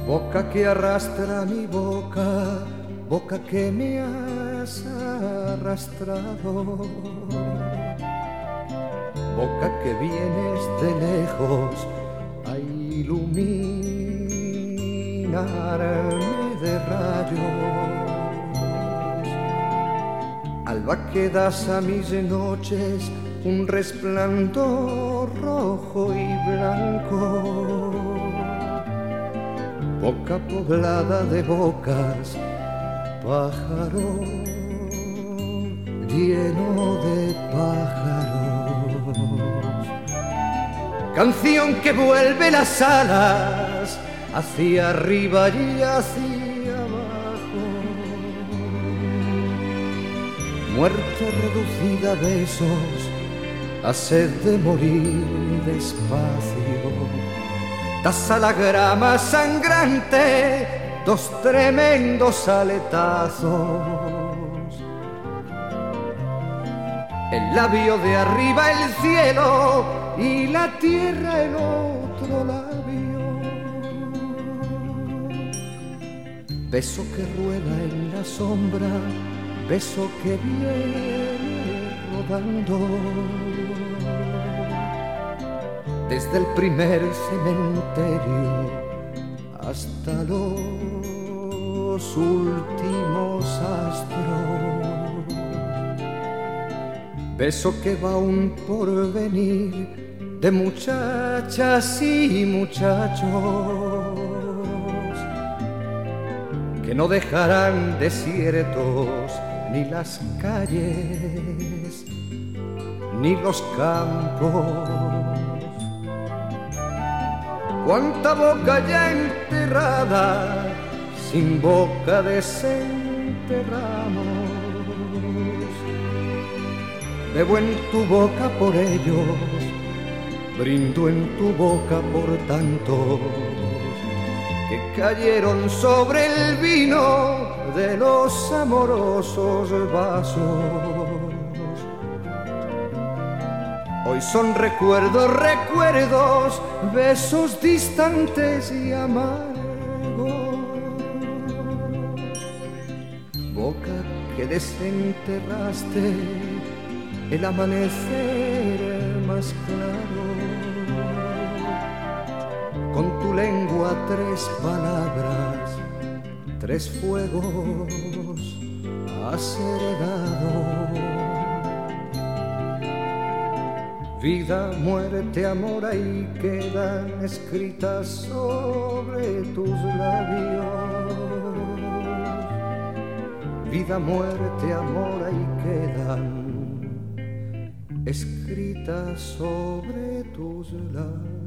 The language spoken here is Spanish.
Boca que arrastra mi boca, boca que me has arrastrado. Boca que vienes de lejos a iluminarme de rayos. Alba que das a mis noches un resplandor rojo y blanco. Boca poblada de bocas, pájaro lleno de pájaros. Canción que vuelve las alas hacia arriba y hacia abajo. Muerte reducida a besos, a sed de morir despacio. Das a la grama sangrante dos tremendos aletazos. El labio de arriba el cielo y la tierra el otro labio. Beso que rueda en la sombra, beso que viene rodando. Desde el primer cementerio hasta los últimos astros. Beso que va un porvenir de muchachas y muchachos que no dejarán desiertos ni las calles ni los campos. Cuánta boca ya enterrada, sin boca desenterramos. Bebo en tu boca por ellos, brindo en tu boca por tantos que cayeron sobre el vino de los amorosos vasos. Hoy son recuerdos, recuerdos, besos distantes y amargos. Boca que desenterraste el amanecer más claro. Con tu lengua tres palabras, tres fuegos has heredado. Vida, muerte, amor, ahí quedan escritas sobre tus labios. Vida, muerte, amor, ahí quedan escritas sobre tus labios.